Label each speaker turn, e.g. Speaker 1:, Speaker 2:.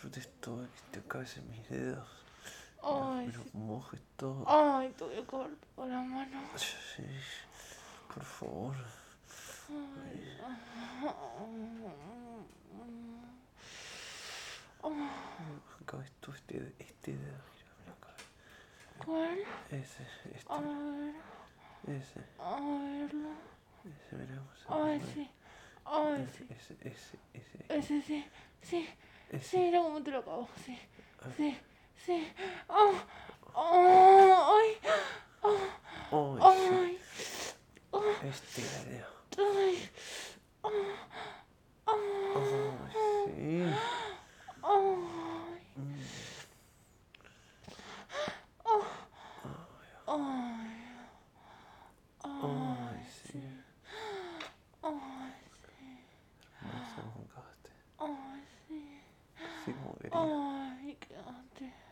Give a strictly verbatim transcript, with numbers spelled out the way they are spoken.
Speaker 1: disfrutes todo, que te acabes en mis dedos.
Speaker 2: Ay,
Speaker 1: Pero
Speaker 2: sí.
Speaker 1: mojes todo.
Speaker 2: Ay, te voy a acabar con la mano.
Speaker 1: Sí, por favor.
Speaker 2: Ay,
Speaker 1: Acá esto, este, este dedo, mira, acá.
Speaker 2: ¿cuál?
Speaker 1: Ese, este,
Speaker 2: A ver,
Speaker 1: ese,
Speaker 2: a verlo.
Speaker 1: ese, mira,
Speaker 2: Ay, sí. Ay, sí.
Speaker 1: ese, ese, ese,
Speaker 2: Ese sí, sí.
Speaker 1: ese.
Speaker 2: Sí, mira cómo te lo acabo. Sí, sí, sí. Oh, oh, ay,
Speaker 1: Oh, sí,
Speaker 2: ay,
Speaker 1: este dedo.
Speaker 2: ay,
Speaker 1: Oh, sí.
Speaker 2: ay,
Speaker 1: Mm.
Speaker 2: ay,
Speaker 1: Oh,
Speaker 2: ay,
Speaker 1: sí.
Speaker 2: sí. Ay, sí.
Speaker 1: Hermoso como acabaste.
Speaker 2: Ay, sí.
Speaker 1: Así como quería.
Speaker 2: Ay, quédate.